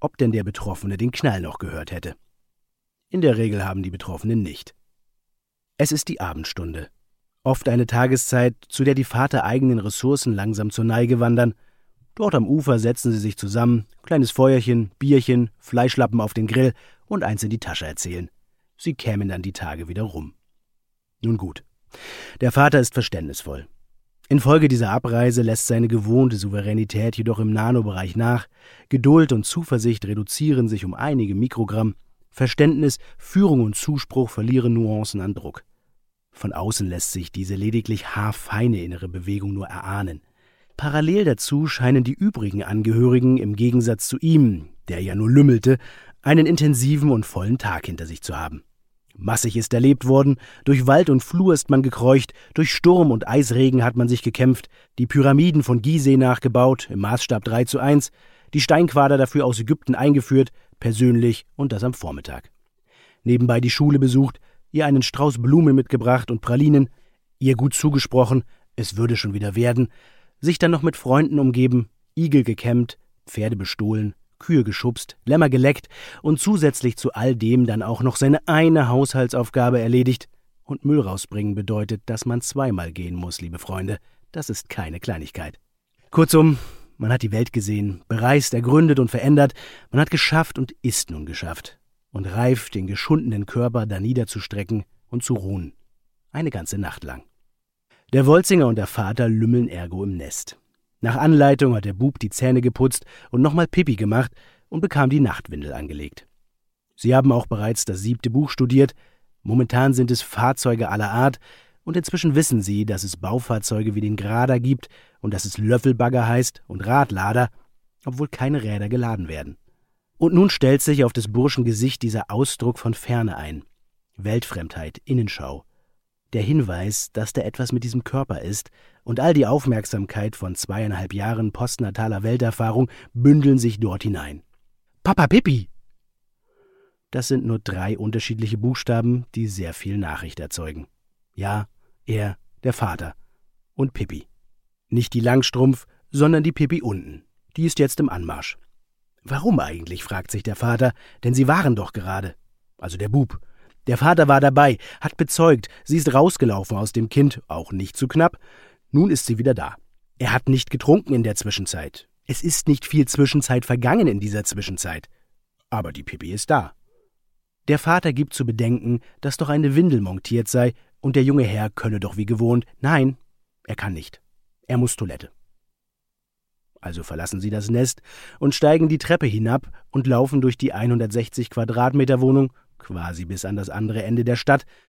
ob denn der Betroffene den Knall noch gehört hätte. In der Regel haben die Betroffenen nicht. Es ist die Abendstunde. Oft eine Tageszeit, zu der die vatereigenen Ressourcen langsam zur Neige wandern. Dort am Ufer setzen sie sich zusammen, kleines Feuerchen, Bierchen, Fleischlappen auf den Grill und eins in die Tasche erzählen. Sie kämen dann die Tage wieder rum. Nun gut, der Vater ist verständnisvoll. Infolge dieser Abreise lässt seine gewohnte Souveränität jedoch im Nanobereich nach. Geduld und Zuversicht reduzieren sich um einige Mikrogramm. Verständnis, Führung und Zuspruch verlieren Nuancen an Druck. Von außen lässt sich diese lediglich haarfeine innere Bewegung nur erahnen. Parallel dazu scheinen die übrigen Angehörigen im Gegensatz zu ihm, der ja nur lümmelte, einen intensiven und vollen Tag hinter sich zu haben. Massig ist erlebt worden, durch Wald und Flur ist man gekreucht, durch Sturm und Eisregen hat man sich gekämpft, die Pyramiden von Gizeh nachgebaut, im Maßstab 3:1, die Steinquader dafür aus Ägypten eingeführt, persönlich und das am Vormittag. Nebenbei die Schule besucht, ihr einen Strauß Blumen mitgebracht und Pralinen, ihr gut zugesprochen, es würde schon wieder werden, sich dann noch mit Freunden umgeben, Igel gekämmt, Pferde bestohlen, Kühe geschubst, Lämmer geleckt und zusätzlich zu all dem dann auch noch seine eine Haushaltsaufgabe erledigt. Und Müll rausbringen bedeutet, dass man zweimal gehen muss, liebe Freunde. Das ist keine Kleinigkeit. Kurzum, man hat die Welt gesehen, bereist, ergründet und verändert. Man hat geschafft und ist nun geschafft. Und reif, den geschundenen Körper da niederzustrecken und zu ruhen. Eine ganze Nacht lang. Der Wolzinger und der Vater lümmeln ergo im Nest. Nach Anleitung hat der Bub die Zähne geputzt und nochmal Pipi gemacht und bekam die Nachtwindel angelegt. Sie haben auch bereits das 7. Buch studiert. Momentan sind es Fahrzeuge aller Art und inzwischen wissen sie, dass es Baufahrzeuge wie den Grader gibt und dass es Löffelbagger heißt und Radlader, obwohl keine Räder geladen werden. Und nun stellt sich auf des Burschen Gesicht dieser Ausdruck von Ferne ein. Weltfremdheit, Innenschau. Der Hinweis, dass da etwas mit diesem Körper ist, und all die Aufmerksamkeit von 2,5 Jahren postnataler Welterfahrung bündeln sich dort hinein. Papa Pippi! Das sind nur 3 unterschiedliche Buchstaben, die sehr viel Nachricht erzeugen. Ja, er, der Vater. Und Pippi. Nicht die Langstrumpf, sondern die Pippi unten. Die ist jetzt im Anmarsch. Warum eigentlich, fragt sich der Vater, denn sie waren doch gerade. Also der Bub. Der Vater war dabei, hat bezeugt, sie ist rausgelaufen aus dem Kind, auch nicht zu knapp. Nun ist sie wieder da. Er hat nicht getrunken in der Zwischenzeit. Es ist nicht viel Zwischenzeit vergangen in dieser Zwischenzeit. Aber die Pippi ist da. Der Vater gibt zu bedenken, dass doch eine Windel montiert sei und der junge Herr könne doch wie gewohnt. Nein, er kann nicht. Er muss Toilette. Also verlassen sie das Nest und steigen die Treppe hinab und laufen durch die 160 Quadratmeter Wohnung, quasi bis an das andere Ende der Stadt,